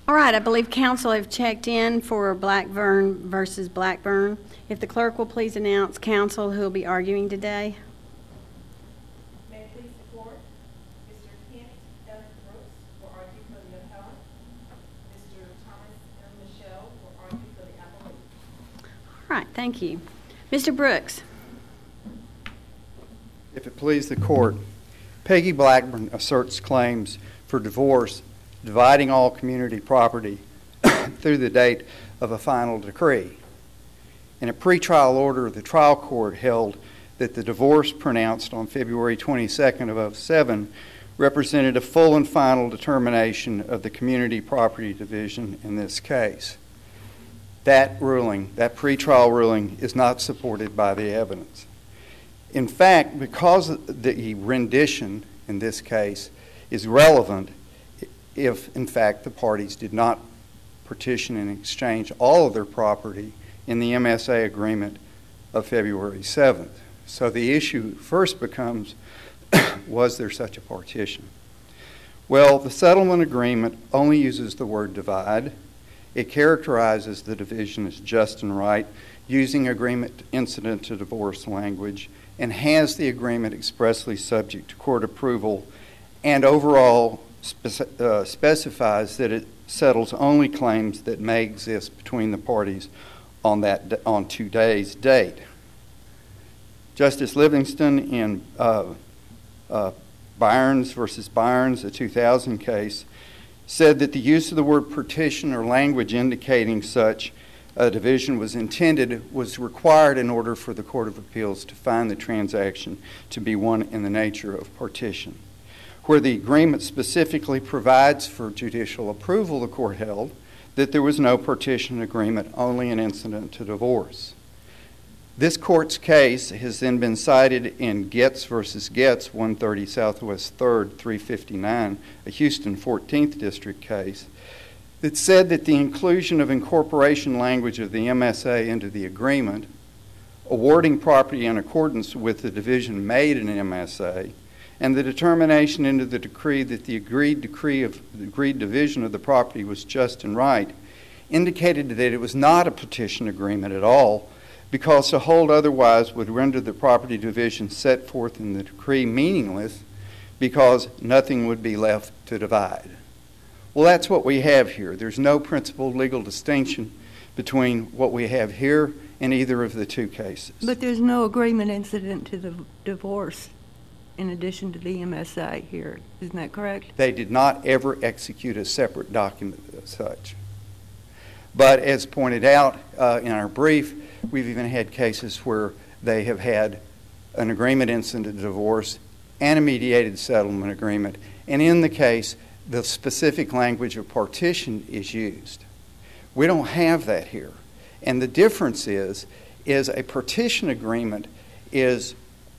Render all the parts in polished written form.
All right, I believe council have checked in for Blackburn versus Blackburn. If the clerk will please announce counsel who will be arguing today. May it please the court, Mr. Kent F. Brooks will argue for the appellant. Mr. Thomas M. Michelle will argue for the appellant. All right, thank you. Mr. Brooks. If it please the court, Peggy Blackburn asserts claims for divorce dividing all community property through the date of a final decree. In a pretrial order, the trial court held that the divorce pronounced on February 22nd of 2007 represented a full and final determination of the community property division in this case. That ruling, that pretrial ruling, is not supported by the evidence. In fact, because the rendition in this case is relevant if, in fact, the parties did not partition and exchange all of their property in the MSA agreement of February 7th. So the issue first becomes, was there such a partition? Well, the settlement agreement only uses the word divide. It characterizes the division as just and right, using agreement incident to divorce language, and has the agreement expressly subject to court approval, and overall specifies that it settles only claims that may exist between the parties on today's date. Justice Livingston in Byrnes versus Byrnes, a 2000 case, said that the use of the word partition or language indicating such a division was required in order for the Court of Appeals to find the transaction to be one in the nature of partition. Where the agreement specifically provides for judicial approval, the court held that there was no partition agreement, only an incident to divorce. This court's case has then been cited in Getz versus Getz, 130 Southwest 3rd, 359, a Houston 14th District case, that said that the inclusion of incorporation language of the MSA into the agreement, awarding property in accordance with the division made in an MSA, and the determination into the decree that the agreed division of the property was just and right, indicated that it was not a partition agreement at all, because to hold otherwise would render the property division set forth in the decree meaningless, because nothing would be left to divide. Well, that's what we have here. There's no principled legal distinction between what we have here and either of the two cases. But there's no agreement incident to the divorce in addition to the MSA here. Isn't that correct? They did not ever execute a separate document as such. But as pointed out in our brief, we've even had cases where they have had an agreement incident to divorce and a mediated settlement agreement. And in the case, the specific language of partition is used. We don't have that here. And the difference is a partition agreement is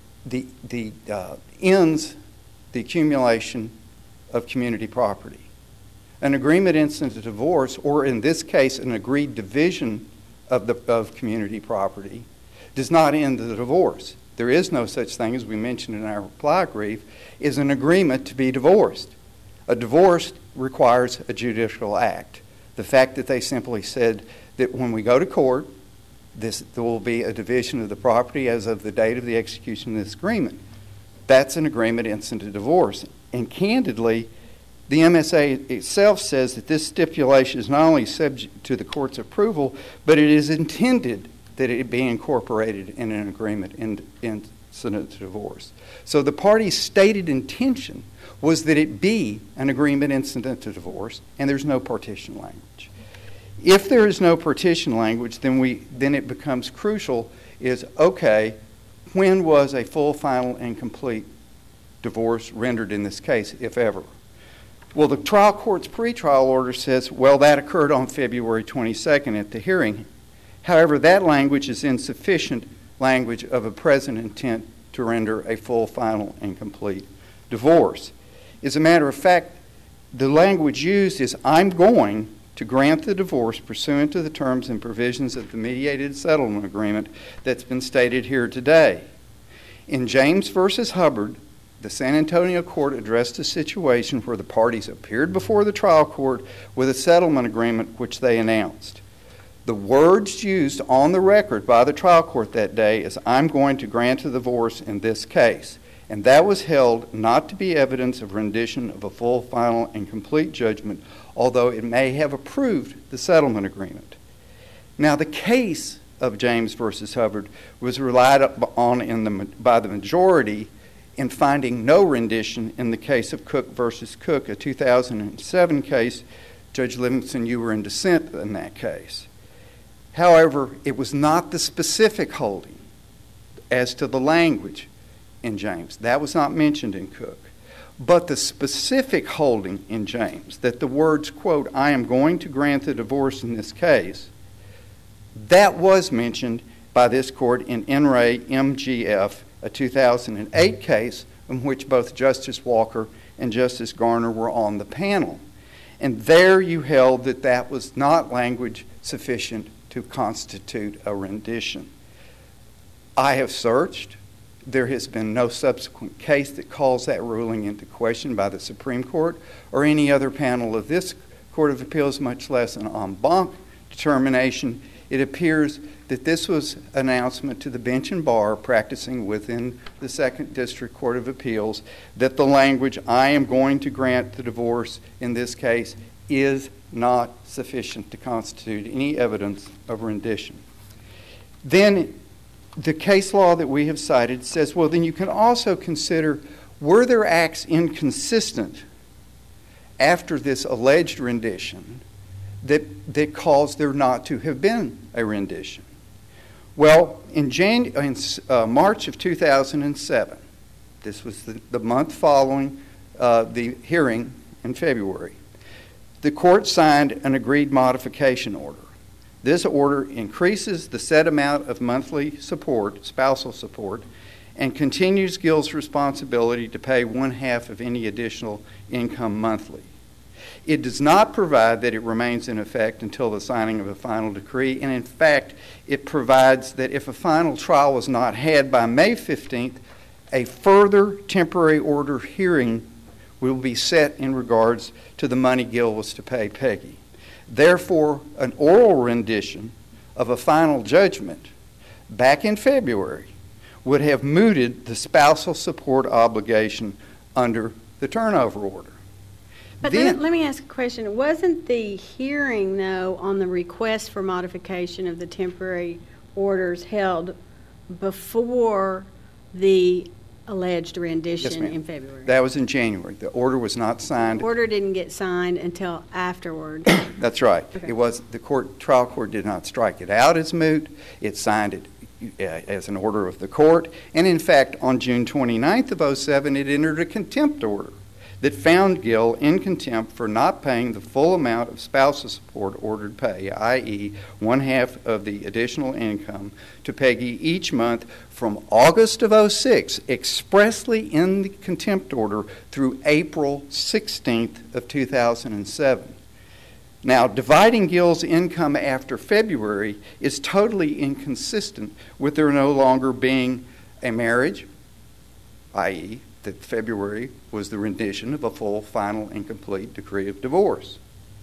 ends the accumulation of community property. An agreement incident to divorce, or in this case, an agreed division of community property, does not end the divorce. There is no such thing, as we mentioned in our reply brief, is an agreement to be divorced. A divorce requires a judicial act. The fact that they simply said that when we go to court, there will be a division of the property as of the date of the execution of this agreement. That's an agreement incident to divorce. And candidly, the MSA itself says that this stipulation is not only subject to the court's approval, but it is intended that it be incorporated in an agreement incident to divorce. So the party's stated intention was that it be an agreement incident to divorce, and there's no partition language. If there is no partition language, then it becomes crucial is, okay, when was a full, final, and complete divorce rendered in this case, if ever? Well, the trial court's pretrial order says, well, that occurred on February 22nd at the hearing. However, that language is insufficient language of a present intent to render a full, final, and complete divorce. As a matter of fact, the language used is, I'm going to grant the divorce pursuant to the terms and provisions of the mediated settlement agreement that's been stated here today. In James versus Hubbard, the San Antonio court addressed a situation where the parties appeared before the trial court with a settlement agreement which they announced. The words used on the record by the trial court that day is, "I'm going to grant a divorce in this case." And that was held not to be evidence of rendition of a full, final, and complete judgment, although it may have approved the settlement agreement. Now, the case of James versus Hubbard was relied on by the majority in finding no rendition in the case of Cook versus Cook, a 2007 case. Judge Livingston, you were in dissent in that case. However, it was not the specific holding as to the language in James. That was not mentioned in Cook. But the specific holding in James, that the words, quote, "I am going to grant the divorce in this case," that was mentioned by this court in N. Ray MGF, a 2008 case in which both Justice Walker and Justice Garner were on the panel. And there you held that that was not language sufficient to constitute a rendition. I have searched. There has been no subsequent case that calls that ruling into question by the Supreme Court or any other panel of this Court of Appeals, much less an en banc determination. It appears that this was an announcement to the bench and bar practicing within the 2nd District Court of Appeals that the language, "I am going to grant the divorce in this case," is not sufficient to constitute any evidence of rendition. Then the case law that we have cited says, well, then you can also consider, were there acts inconsistent after this alleged rendition that caused there not to have been a rendition? Well, in March of 2007, this was the month following the hearing in February, the court signed an agreed modification order. This order increases the set amount of monthly support, spousal support, and continues Gill's responsibility to pay 1/2 of any additional income monthly. It does not provide that it remains in effect until the signing of a final decree, and in fact, it provides that if a final trial was not had by May 15th, a further temporary order hearing will be set in regards to the money Gill was to pay Peggy. Therefore, an oral rendition of a final judgment back in February would have mooted the spousal support obligation under the turnover order. But Then, let me ask a question. Wasn't the hearing, though, on the request for modification of the temporary orders held before the alleged rendition Yes, ma'am. in February? that was in January. The order was not signed. The order didn't get signed until afterward. That's right. Okay. It was the trial court did not strike it out as moot. It signed it as an order of the court. And in fact, on June 29th of 2007, it entered a contempt order that found Gill in contempt for not paying the full amount of spousal support ordered pay, i.e. 1/2 of the additional income to Peggy each month from August of 2006, expressly in the contempt order, through April 16th of 2007. Now, dividing Gill's income after February is totally inconsistent with there no longer being a marriage, i.e. that February was the rendition of a full, final, and complete decree of divorce.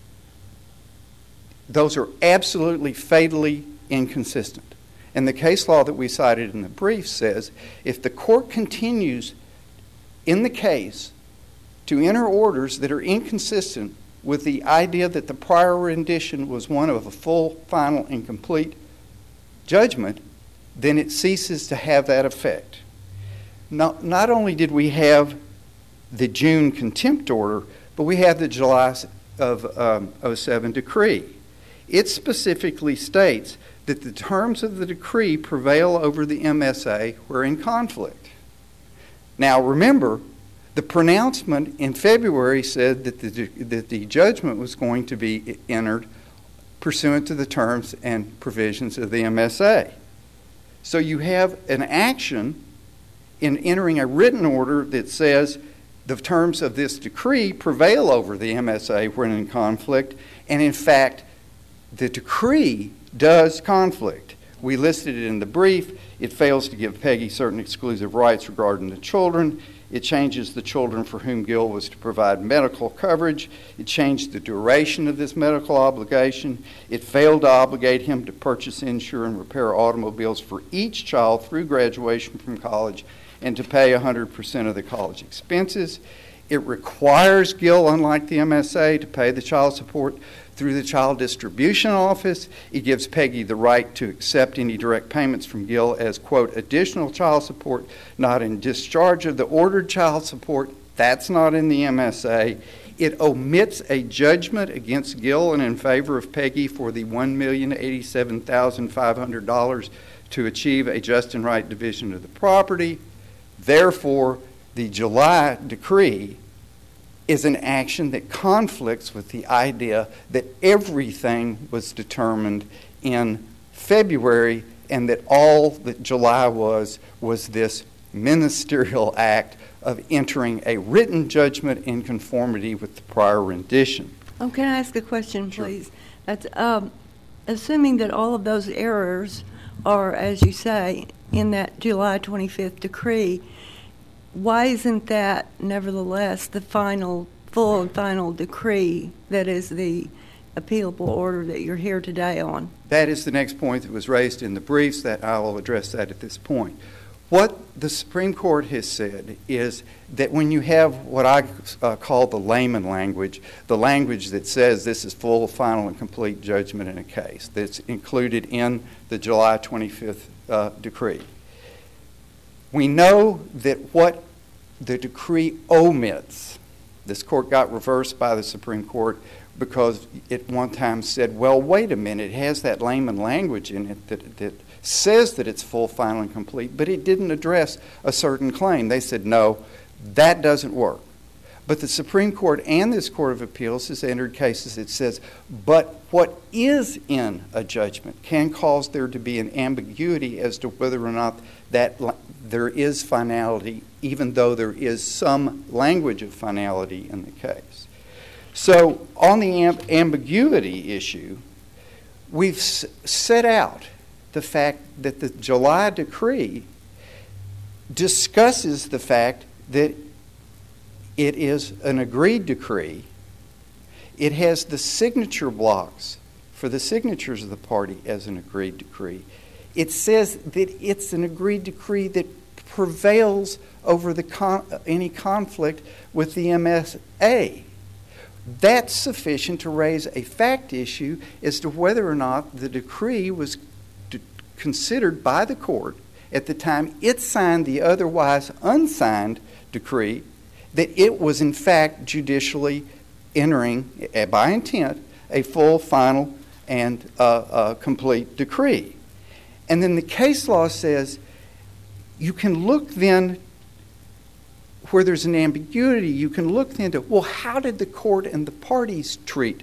Those are absolutely fatally inconsistent. And the case law that we cited in the brief says if the court continues in the case to enter orders that are inconsistent with the idea that the prior rendition was one of a full, final, and complete judgment, then it ceases to have that effect. Not only did we have the June contempt order, but we have the July of 2007 decree. It specifically states that the terms of the decree prevail over the MSA were in conflict. Now remember, the pronouncement in February said that the judgment was going to be entered pursuant to the terms and provisions of the MSA. So you have an action in entering a written order that says the terms of this decree prevail over the MSA when in conflict, and in fact, the decree does conflict. We listed it in the brief. It fails to give Peggy certain exclusive rights regarding the children. It changes the children for whom Gill was to provide medical coverage. It changed the duration of this medical obligation. It failed to obligate him to purchase, insure, and repair automobiles for each child through graduation from college and to pay 100% of the college expenses. It requires Gill, unlike the MSA, to pay the child support through the child distribution office. It gives Peggy the right to accept any direct payments from Gill as, quote, additional child support, not in discharge of the ordered child support. That's not in the MSA. It omits a judgment against Gill and in favor of Peggy for the $1,087,500 to achieve a just and right division of the property. Therefore, the July decree is an action that conflicts with the idea that everything was determined in February and that all that July was this ministerial act of entering a written judgment in conformity with the prior rendition. Oh, can I ask a question, Sure. please? That's assuming that all of those errors are, as you say, in that July 25th decree, why isn't that nevertheless the full and final decree that is the appealable order that you're here today on? That is the next point that was raised in the briefs. That I will address that at this point. What the Supreme Court has said is that when you have what I call the layman language, the language that says this is full, final, and complete judgment in a case, that's included in the July 25th decree, we know that what the decree omits, this court got reversed by the Supreme Court because it one time said, well, wait a minute, it has that layman language in it that says that it's full, final, and complete, but it didn't address a certain claim. They said, no, that doesn't work. But the Supreme Court and this Court of Appeals has entered cases that says, but what is in a judgment can cause there to be an ambiguity as to whether or not that there is finality, even though there is some language of finality in the case. So on the ambiguity issue, we've set out the fact that the July decree discusses the fact that it is an agreed decree. It has the signature blocks for the signatures of the party as an agreed decree. It says that it's an agreed decree that prevails over any conflict with the MSA. That's sufficient to raise a fact issue as to whether or not the decree was considered by the court at the time it signed the otherwise unsigned decree, that it was in fact judicially entering, by intent, a full, final, and complete decree. And then the case law says you can look then, where there's an ambiguity, you can look then to, well, how did the court and the parties treat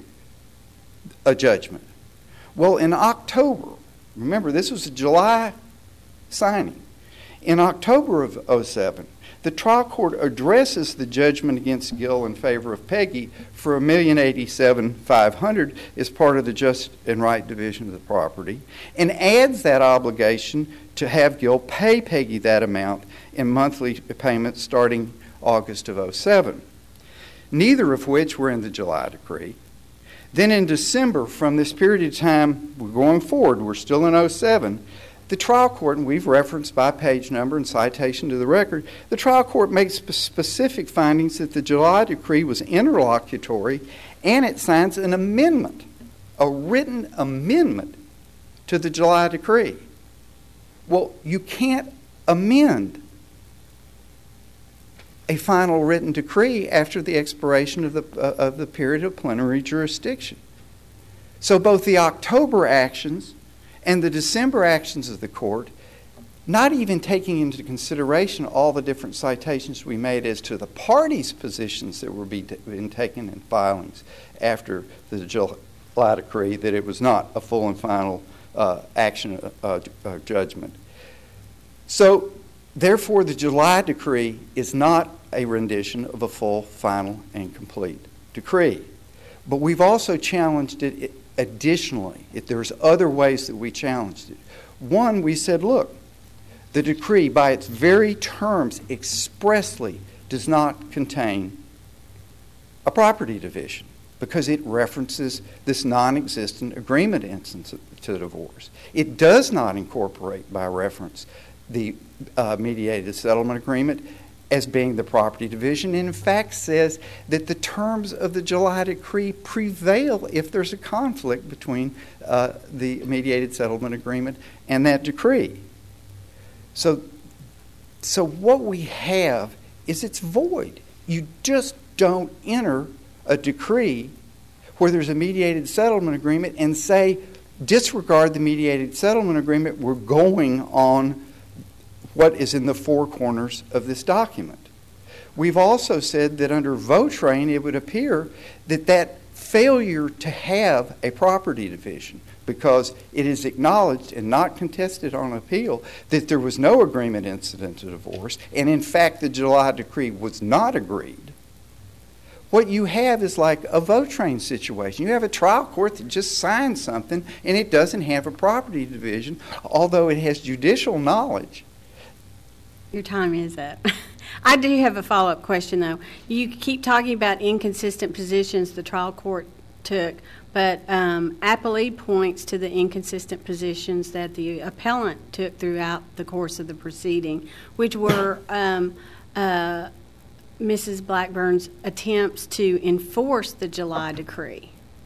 a judgment? Well, in October, remember this was a July signing, in October of 2007, the trial court addresses the judgment against Gill in favor of Peggy for $1,087,500 as part of the just and right division of the property, and adds that obligation to have Gill pay Peggy that amount in monthly payments starting August of 2007, neither of which were in the July decree. Then in December, from this period of time, we're going forward, we're still in 2007, the trial court, and we've referenced by page number and citation to the record, the trial court makes specific findings that the July decree was interlocutory, and it signs an amendment, a written amendment to the July decree. Well, you can't amend a final written decree after the expiration of the period of plenary jurisdiction. So both the October actions and the December actions of the court, not even taking into consideration all the different citations we made as to the parties' positions that were being taken in filings after the July decree, that it was not a full and final action judgment. So, therefore, the July decree is not a rendition of a full, final, and complete decree. But we've also challenged it additionally. There's other ways that we challenged it. One, we said, look, the decree by its very terms expressly does not contain a property division because it references this non-existent agreement instance to divorce. It does not incorporate by reference the mediated settlement agreement as being the property division, and in fact says that the terms of the July decree prevail if there's a conflict between the mediated settlement agreement and that decree. So what we have is it's void. You just don't enter a decree where there's a mediated settlement agreement and say, disregard the mediated settlement agreement, we're going on what is in the four corners of this document. We've also said that under Votrain, it would appear that that failure to have a property division, because it is acknowledged and not contested on appeal that there was no agreement incident to divorce, and in fact the July decree was not agreed. What you have is like a Votrain situation. You have a trial court that just signed something and it doesn't have a property division, although it has judicial knowledge. Your time is up. I do have a follow-up question, though. You keep talking about inconsistent positions the trial court took, but Appellee points to the inconsistent positions that the appellant took throughout the course of the proceeding, which were Mrs. Blackburn's attempts to enforce the July decree.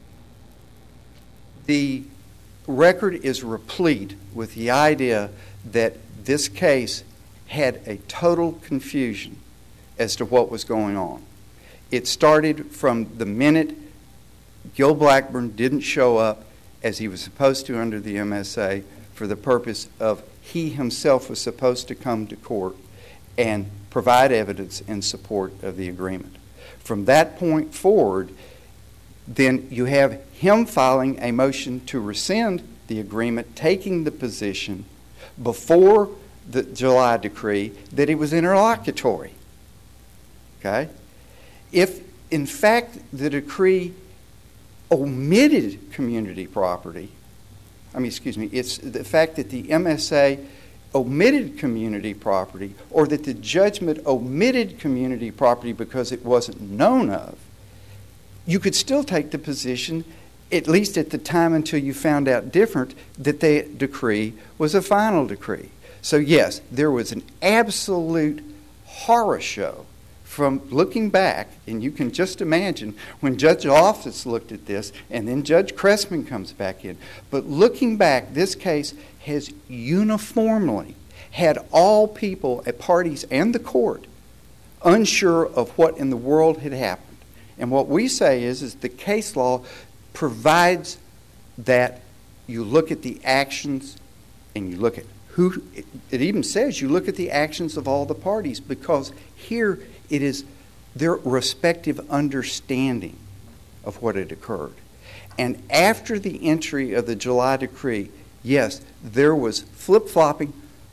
The record is replete with the idea that this case had a total confusion as to what was going on. It started from the minute Gil Blackburn didn't show up as he was supposed to under the MSA for the purpose of he himself was supposed to come to court and provide evidence in support of the agreement. From that point forward, then you have him filing a motion to rescind the agreement, taking the position before the July decree that it was interlocutory. Okay? If, in fact, the decree omitted community property, it's the fact that the MSA omitted community property or that the judgment omitted community property because it wasn't known of, you could still take the position, at least at the time until you found out different, that the decree was a final decree. So yes, there was an absolute horror show from looking back, and you can just imagine when Judge Office looked at this and then Judge Cressman comes back in. But looking back, this case has uniformly had all people at parties and the court unsure of what in the world had happened. And what we say is the case law provides that you look at the actions and you look at who, it even says you look at the actions of all the parties, because here it is their respective understanding of what had occurred. And after the entry of the July decree, yes, there was flip-flopping,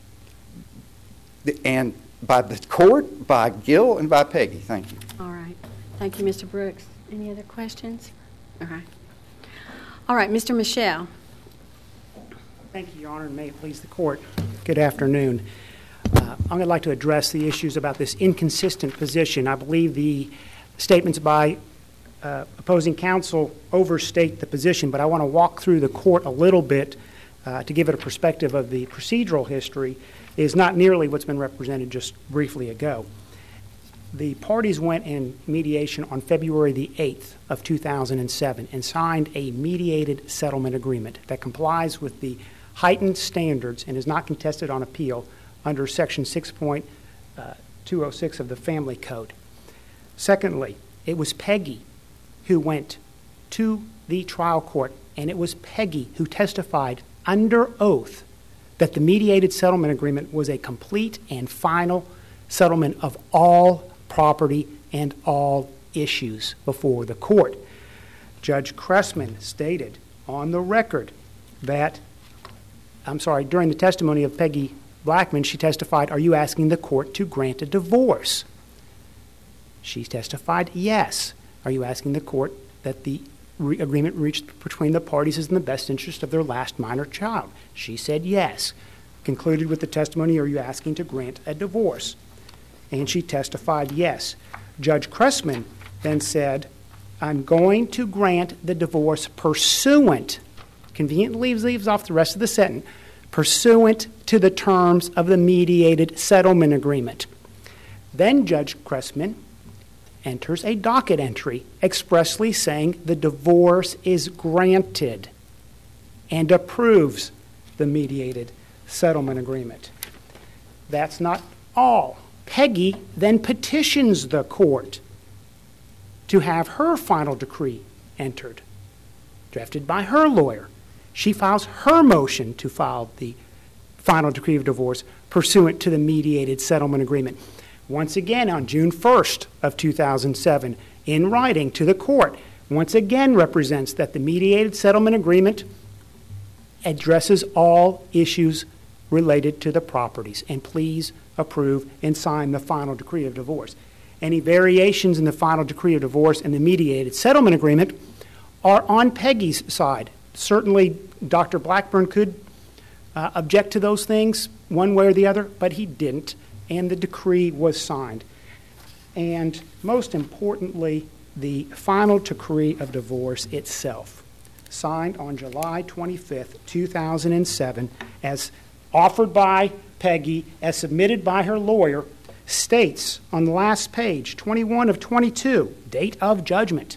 and by the court, by Gil, and by Peggy. Thank you. All right. Thank you, Mr. Brooks. Any other questions? All right. All right, Mr. Michelle. Thank you, Your Honor, and may it please the Court. Good afternoon. I'm going to like to address the issues about this inconsistent position. I believe the statements by opposing counsel overstate the position, but I want to walk through the court a little bit to give it a perspective of the procedural history. Is not nearly what's been represented just briefly ago. The parties went in mediation on February the 8th of 2007 and signed a mediated settlement agreement that complies with the heightened standards and is not contested on appeal under Section 6.206 of the Family Code. Secondly, it was Peggy who went to the trial court, and it was Peggy who testified under oath that the mediated settlement agreement was a complete and final settlement of all property and all issues before the court. Judge Cressman stated on the record that, during the testimony of Peggy Blackman, she testified, "Are you asking the court to grant a divorce?" She testified, "Yes." "Are you asking the court that the agreement reached between the parties is in the best interest of their last minor child?" She said yes. Concluded with the testimony, "Are you asking to grant a divorce?" And she testified yes. Judge Cressman then said, I'm going to grant the divorce pursuant, conveniently leaves off the rest of the sentence, pursuant to the terms of the mediated settlement agreement. Then Judge Cressman enters a docket entry expressly saying the divorce is granted and approves the mediated settlement agreement. That's not all. Peggy then petitions the court to have her final decree entered, drafted by her lawyer. She files her motion to file the final decree of divorce pursuant to the mediated settlement agreement. Once again, on June 1st of 2007, in writing to the court, once again represents that the mediated settlement agreement addresses all issues related to the properties, and please approve and sign the final decree of divorce. Any variations in the final decree of divorce and the mediated settlement agreement are on Peggy's side. Certainly, Dr. Blackburn could object to those things one way or the other, but he didn't, and the decree was signed. And most importantly, the final decree of divorce itself, signed on July 25th, 2007, as offered by Peggy, as submitted by her lawyer, states on the last page, 21 of 22, date of judgment.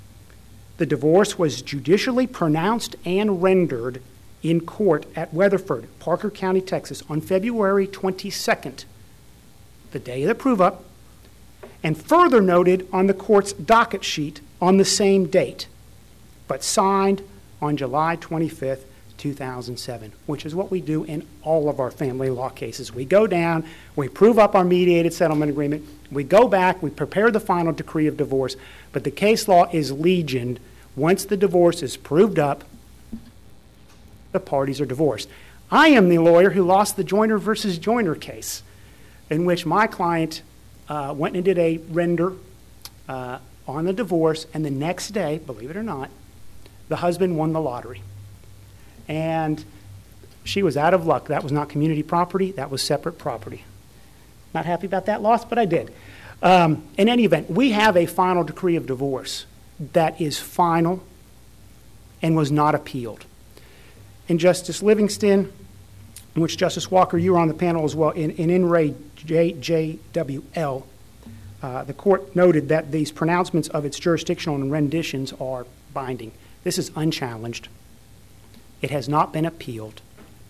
The divorce was judicially pronounced and rendered in court at Weatherford, Parker County, Texas, on February 22nd, the day of the prove-up, and further noted on the court's docket sheet on the same date, but signed on July 25th, 2007, which is what we do in all of our family law cases. We go down, we prove up our mediated settlement agreement, we go back, we prepare the final decree of divorce, but the case law is legioned. Once the divorce is proved up, the parties are divorced. I am the lawyer who lost the Joyner versus Joyner case, in which my client went and did a render on the divorce, and the next day, believe it or not, the husband won the lottery. And she was out of luck. That was not community property. That was separate property. Not happy about that loss, but I did. In any event, we have a final decree of divorce that is final and was not appealed. In Justice Livingston, in which Justice Walker, you were on the panel as well, in Re JWL, the court noted that these pronouncements of its jurisdictional and renditions are binding. This is unchallenged. It has not been appealed.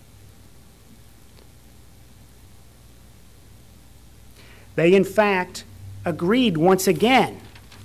They, in fact, agreed once again.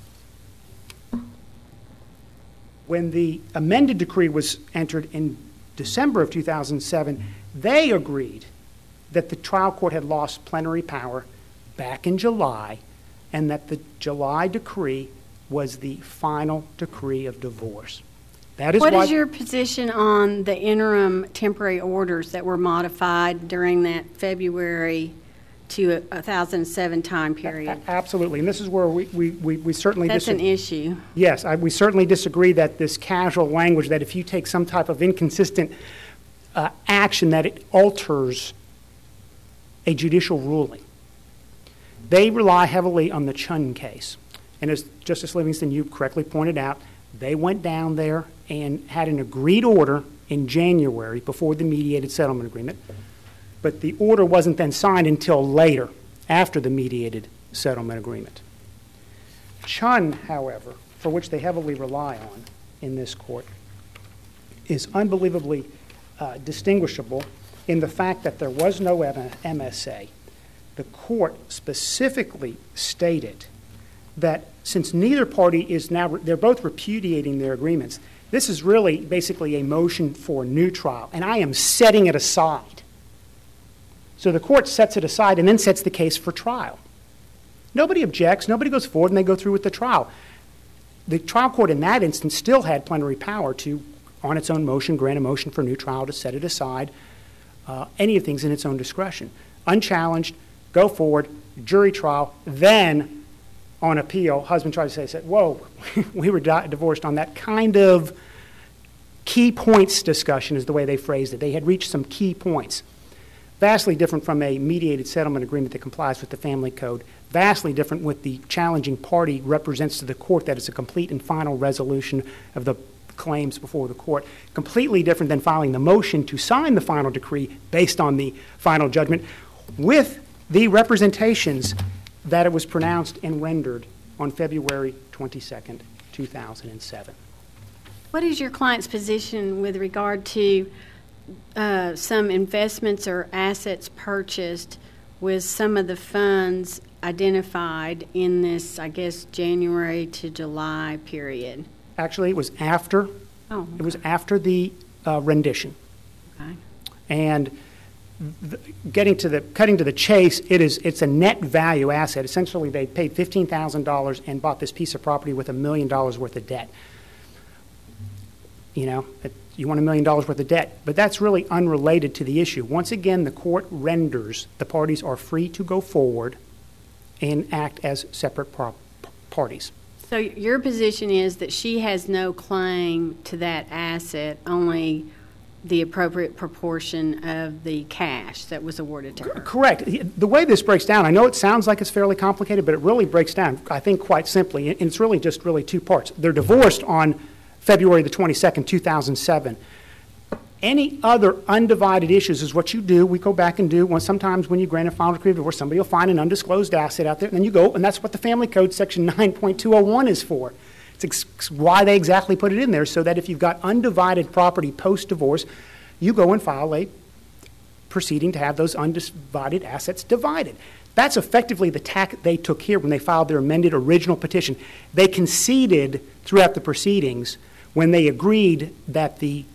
When the amended decree was entered in December of 2007, they agreed that the trial court had lost plenary power back in July, and that the July decree was the final decree of divorce. That is What why, is your position on the interim temporary orders that were modified during that February to 2007 time period? Absolutely, and this is where we certainly That's an disagree. issue. Yes, we certainly disagree that this casual language, that if you take some type of inconsistent action, that it alters a judicial ruling. They rely heavily on the Chun case. And as Justice Livingston, you correctly pointed out, they went down there and had an agreed order in January before the mediated settlement agreement. But the order wasn't then signed until later, after the mediated settlement agreement. Chun, however, for which they heavily rely on in this court, is unbelievably distinguishable in the fact that there was no MSA. The court specifically stated that since neither party is now, they're both repudiating their agreements, this is really basically a motion for new trial, and I am setting it aside. So the court sets it aside and then sets the case for trial. Nobody objects, nobody goes forward, and they go through with the trial. The trial court in that instance still had plenary power to, on its own motion, grant a motion for new trial, to set it aside, any of things in its own discretion. Unchallenged, go forward, jury trial, then on appeal, husband tried to say, whoa, we were divorced on that kind of key points discussion is the way they phrased it. They had reached some key points. Vastly different from a mediated settlement agreement that complies with the family code. Vastly different with the challenging party represents to the court that it's a complete and final resolution of the claims before the court. Completely different than filing the motion to sign the final decree based on the final judgment with the representations that it was pronounced and rendered on February 22nd, 2007. What is your client's position with regard to some investments or assets purchased with some of the funds identified in this, I guess, January to July period? Actually, it was after. Oh, okay. It was after the rendition. Okay. And cutting to the chase, it's a net value asset. Essentially, they paid $15,000 and bought this piece of property with $1 million worth of debt. You know, you want $1 million worth of debt, but that's really unrelated to the issue. Once again, the court renders the parties are free to go forward and act as separate parties. So your position is that she has no claim to that asset, only the appropriate proportion of the cash that was awarded to her? Correct. The way this breaks down, I know it sounds like it's fairly complicated, but it really breaks down, I think, quite simply, and it's really just two parts. They're divorced on February the 22nd, 2007. Any other undivided issues is what you do. We go back and do. Sometimes when you grant a final decree of divorce, somebody will find an undisclosed asset out there, and then you go, and that's what the Family Code Section 9.201 is for. It's why they exactly put it in there, so that if you've got undivided property post-divorce, you go and file a proceeding to have those undivided assets divided. That's effectively the tack they took here when they filed their amended original petition. They conceded throughout the proceedings when they agreed that the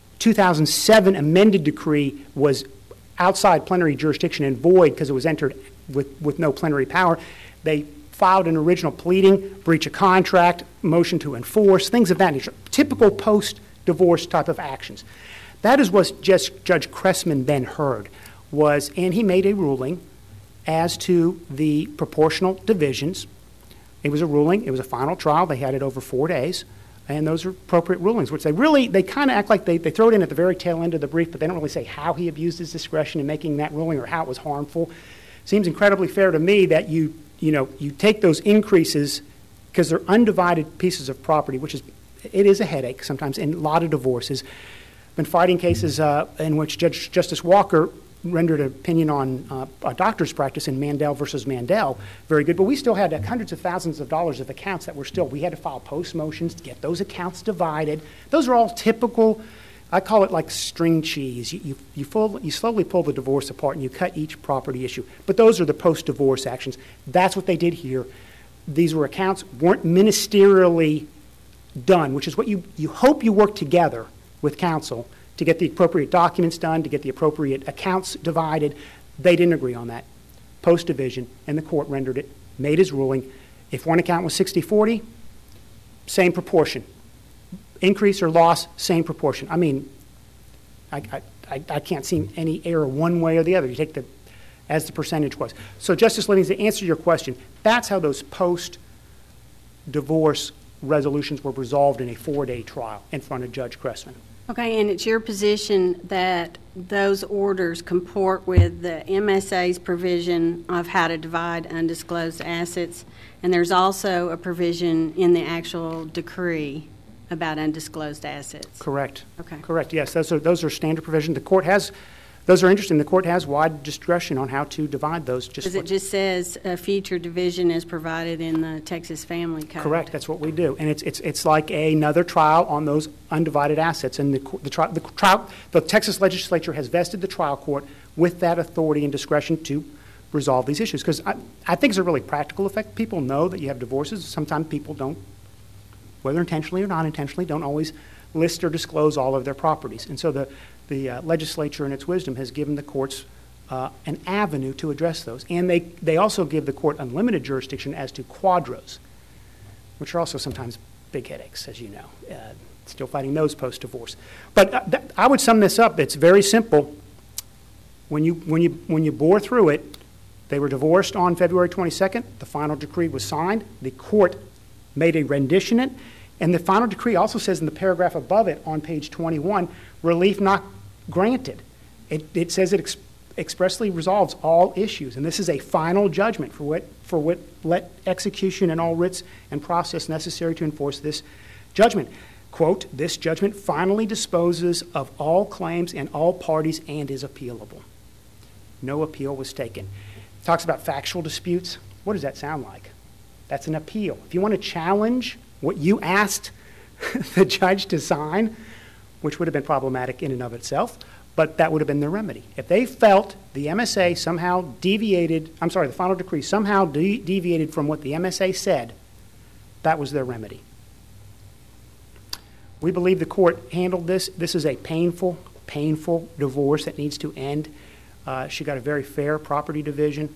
2007 amended decree was outside plenary jurisdiction and void because it was entered with no plenary power. They filed an original pleading, breach of contract, motion to enforce, things of that nature. Typical post-divorce type of actions. That is what Judge Cressman then heard and he made a ruling as to the proportional divisions. It was a ruling. It was a final trial. They had it over 4 days. And those are appropriate rulings, which they kind of act like they throw it in at the very tail end of the brief, but they don't really say how he abused his discretion in making that ruling or how it was harmful. Seems incredibly fair to me that you take those increases because they're undivided pieces of property, it is a headache sometimes in a lot of divorces. I've been fighting cases in which Justice Walker rendered an opinion on a doctor's practice in Mandel versus Mandel, very good, but we still had hundreds of thousands of dollars of accounts that we had to file post motions to get those accounts divided. Those are all typical, I call it like string cheese. You slowly pull the divorce apart and you cut each property issue, but those are the post-divorce actions. That's what they did here. These were accounts, weren't ministerially done, which is what you hope you work together with counsel to get the appropriate documents done, to get the appropriate accounts divided. They didn't agree on that. Post-division, and the court rendered it, made his ruling. If one account was 60-40, same proportion. Increase or loss, same proportion. I mean, I can't see any error one way or the other. You take as the percentage was. So, Justice Livingston, to answer your question, that's how those post-divorce resolutions were resolved in a 4-day trial in front of Judge Cressman. Okay, and it's your position that those orders comport with the MSA's provision of how to divide undisclosed assets, and there's also a provision in the actual decree about undisclosed assets. Correct. Okay. Correct. Yes, those are standard provisions. The court has. Those are interesting. The court has wide discretion on how to divide those. Because it just says a future division is provided in the Texas Family Code. Correct. That's what we do, and it's like another trial on those undivided assets. And the Texas legislature has vested the trial court with that authority and discretion to resolve these issues. Because I think it's a really practical effect. People know that you have divorces. Sometimes people don't, whether intentionally or not intentionally, don't always list or disclose all of their properties, and so the legislature, in its wisdom, has given the courts an avenue to address those. And they also give the court unlimited jurisdiction as to quadros, which are also sometimes big headaches, as you know. Still fighting those post-divorce. But I would sum this up. It's very simple. When you bore through it, they were divorced on February 22nd. The final decree was signed. The court made a rendition it. And the final decree also says in the paragraph above it on page 21, relief not granted. It says it expressly resolves all issues, and this is a final judgment for what let execution and all writs and process necessary to enforce this judgment. Quote, this judgment finally disposes of all claims and all parties and is appealable. No appeal was taken. It talks about factual disputes. What does that sound like? That's an appeal. If you want to challenge what you asked the judge to sign, which would have been problematic in and of itself, but that would have been their remedy. If they felt the MSA somehow deviated, the final decree somehow deviated from what the MSA said, that was their remedy. We believe the court handled this. This is a painful, painful divorce that needs to end. She got a very fair property division.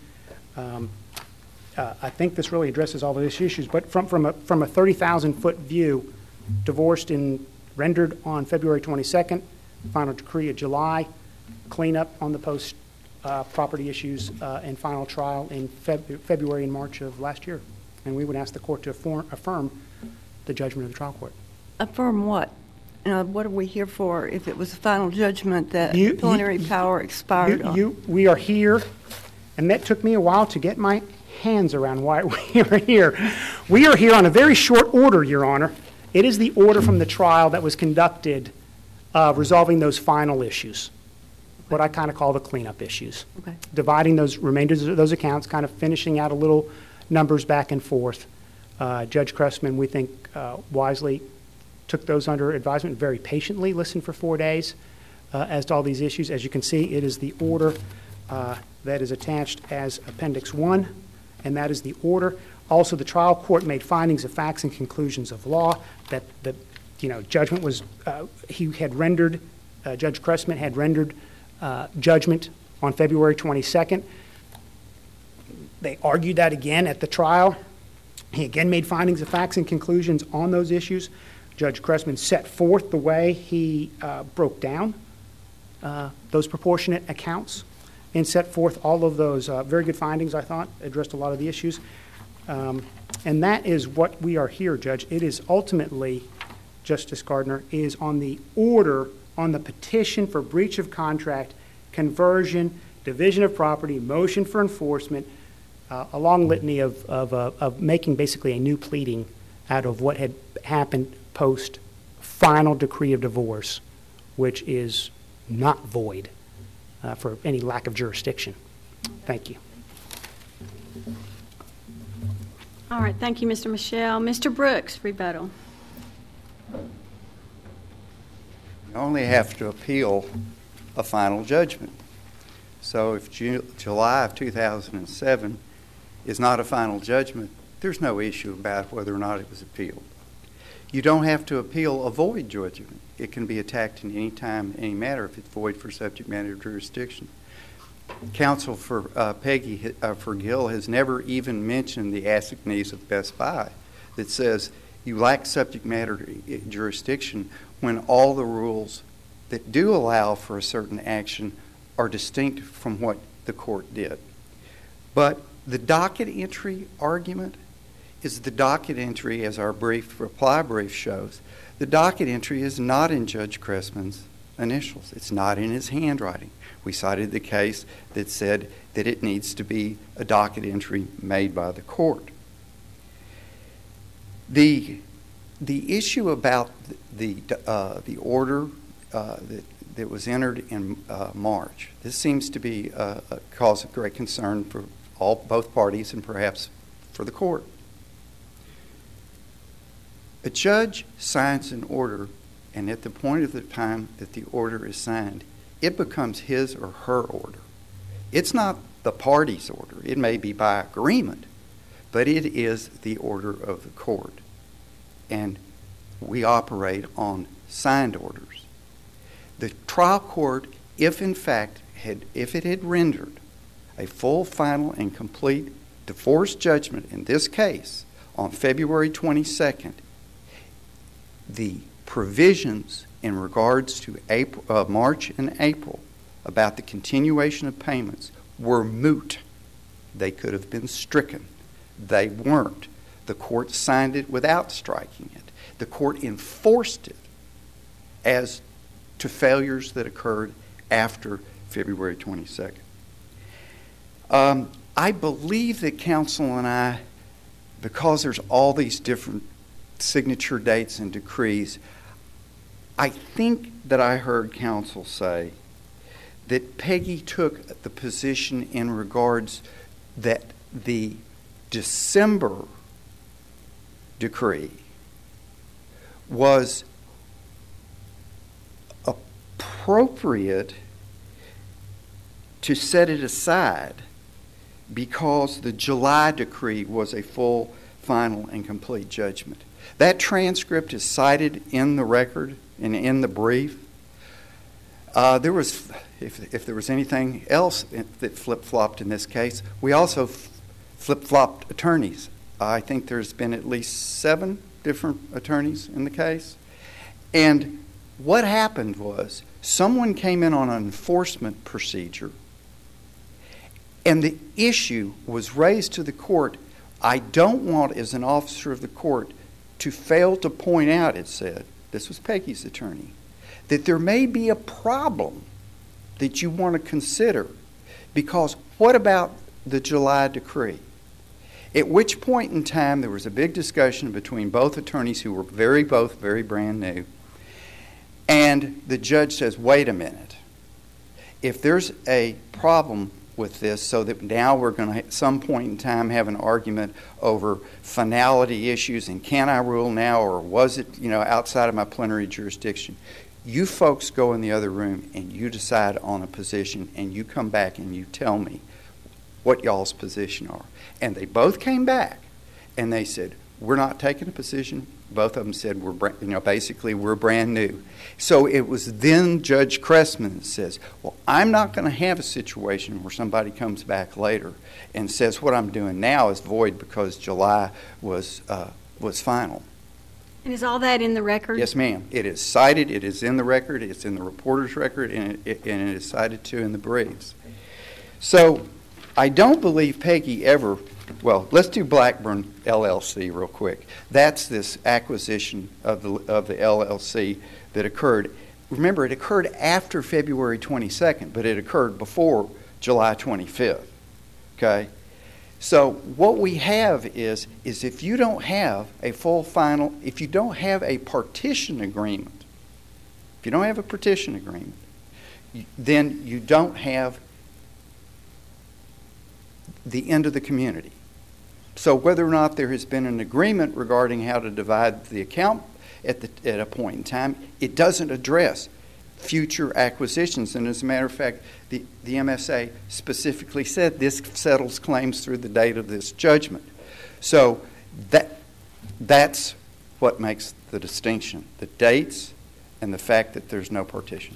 I think this really addresses all of these issues, but from a 30,000-foot view, divorced and rendered on February 22nd, final decree of July, cleanup on the post property issues, and final trial in February and March of last year. And we would ask the court to affirm the judgment of the trial court. Affirm what? What are we here for if it was a final judgment that plenary power expired on? We are here, and that took me a while to get my hands around why we are here. We are here on a very short order, Your Honor. It is the order from the trial that was conducted resolving those final issues, what I kind of call the cleanup issues. Okay. Dividing those remainders of those accounts, kind of finishing out a little numbers back and forth. Judge Cressman, we think, wisely took those under advisement, very patiently listened for 4 days as to all these issues. As you can see, it is the order that is attached as Appendix 1, and that is the order. Also, the trial court made findings of facts and conclusions of law that the judgment was, he had rendered, Judge Cressman had rendered judgment on February 22nd. They argued that again at the trial. He again made findings of facts and conclusions on those issues. Judge Cressman set forth the way he broke down those proportionate accounts and set forth all of those very good findings, I thought, addressed a lot of the issues. And that is what we are here, Judge. It is ultimately, Justice Gardner, is on the order, on the petition for breach of contract, conversion, division of property, motion for enforcement, a long litany of making basically a new pleading out of what had happened post final decree of divorce, which is not void for any lack of jurisdiction. Thank you. All right, thank you, Mr. Michelle. Mr. Brooks, rebuttal. You only have to appeal a final judgment. So if July of 2007 is not a final judgment, there's no issue about whether or not it was appealed. You don't have to appeal a void judgment. It can be attacked in any time, any matter, if it's void for subject matter jurisdiction. Counsel for Peggy for Gill has never even mentioned the assignee of Best Buy that says you lack subject matter jurisdiction when all the rules that do allow for a certain action are distinct from what the court did. But the docket entry argument is the docket entry, as our reply brief shows. The docket entry is not in Judge Cressman's initials. It's not in his handwriting. We cited the case that said that it needs to be a docket entry made by the court. The issue about the order that was entered in March, this seems to be a cause of great concern for both parties and perhaps for the court. A judge signs an order, and at the point of the time that the order is signed, it becomes his or her order. It's not the party's order. It may be by agreement, but it is the order of the court. And we operate on signed orders. The trial court, if it had rendered a full, final, and complete divorce judgment in this case on February 22nd, the provisions in regards to March and April about the continuation of payments were moot. They could have been stricken. They weren't. The court signed it without striking it. The court enforced it as to failures that occurred after February 22nd. I believe that counsel and I, because there's all these different signature dates and decrees, I think that I heard counsel say that Peggy took the position in regards that the December decree was appropriate to set it aside because the July decree was a full, final, and complete judgment. That transcript is cited in the record and in the brief. There was, if there was anything else that flip-flopped in this case, we also flip-flopped attorneys. I think there's been at least 7 different attorneys in the case. And what happened was someone came in on an enforcement procedure, and the issue was raised to the court. I don't want, as an officer of the court, to fail to point out, it said, this was Peggy's attorney, that there may be a problem that you want to consider, because what about the July decree? At which point in time there was a big discussion between both attorneys who were both very brand new, and the judge says, wait a minute, if there's a problem with this, so that now we're going to at some point in time have an argument over finality issues and can I rule now, or was it outside of my plenary jurisdiction, you folks go in the other room and you decide on a position, and you come back and you tell me what y'all's position are. And they both came back and they said, we're not taking a position. Both of them said, basically we're brand new. So it was then Judge Cressman that says, well, I'm not going to have a situation where somebody comes back later and says what I'm doing now is void because July was final. And is all that in the record? Yes, ma'am. It is cited. It is in the record. It's in the reporter's record, and it is cited too in the briefs. So I don't believe Peggy ever. Well, let's do Blackburn LLC real quick. That's this acquisition of the LLC that occurred. Remember, it occurred after February 22nd, but it occurred before July 25th. Okay? So what we have is if you don't have a full final, if you don't have a partition agreement, then you don't have the end of the community. So whether or not there has been an agreement regarding how to divide the account at a point in time, it doesn't address future acquisitions. And as a matter of fact, the MSA specifically said this settles claims through the date of this judgment. So that's what makes the distinction, the dates and the fact that there's no partition.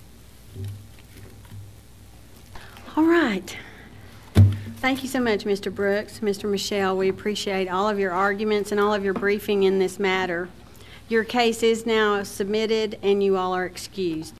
All right. Thank you so much, Mr. Brooks, Mr. Michelle. We appreciate all of your arguments and all of your briefing in this matter. Your case is now submitted and you all are excused.